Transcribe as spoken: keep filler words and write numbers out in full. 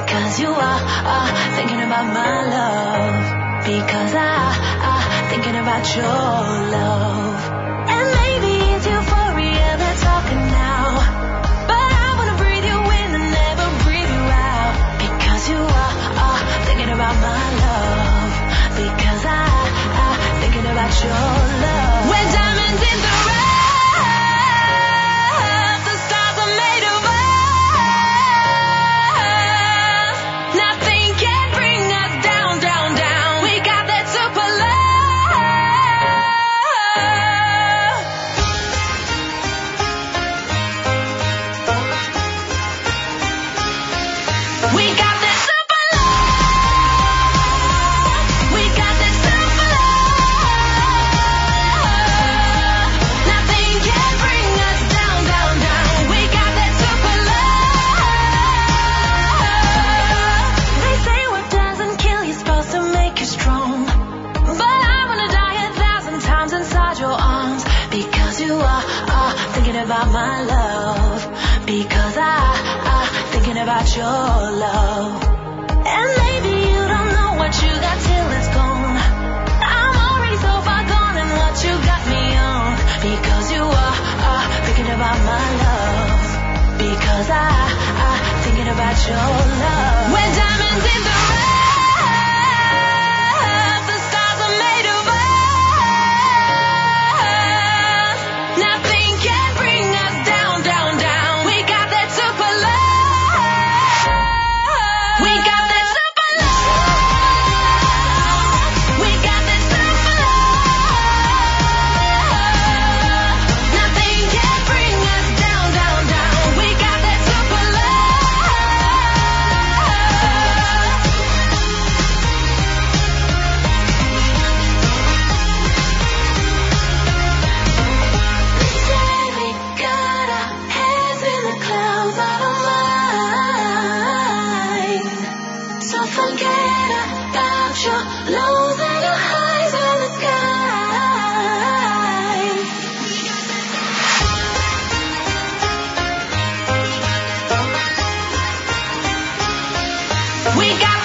Because you are, are thinking about my love. Because I, I thinking about your love. And maybe it's euphoria that's talking now, but I wanna breathe you in and never breathe you out. Because you are, are thinking about my love. Because I, I thinking about your love. When diamonds in the rough, the stars are made of us. Nothing can bring us down, down, down. We got that super love. We got that super love. We got that super love. Nothing can bring us down, down, down. We got that super love. They say what doesn't kill you is supposed to make you strong, but I wanna die a thousand times inside your arms. Because you are, are thinking about my love. Because I, I thinking about your love. And maybe you don't know what you got till it's gone. I'm already so far gone and what you got me on. Because you are, are thinking about my love. Because I, I thinking about your love. When diamonds in the rough, the stars are made of us. Nothing can bring us down, down, down. We got that super love. We got that super love. We got that super love. Nothing can bring us down, down, down. We got that super love. Say we got our heads in the clouds out of mind. So forget about your lows and your highs in the sky. We got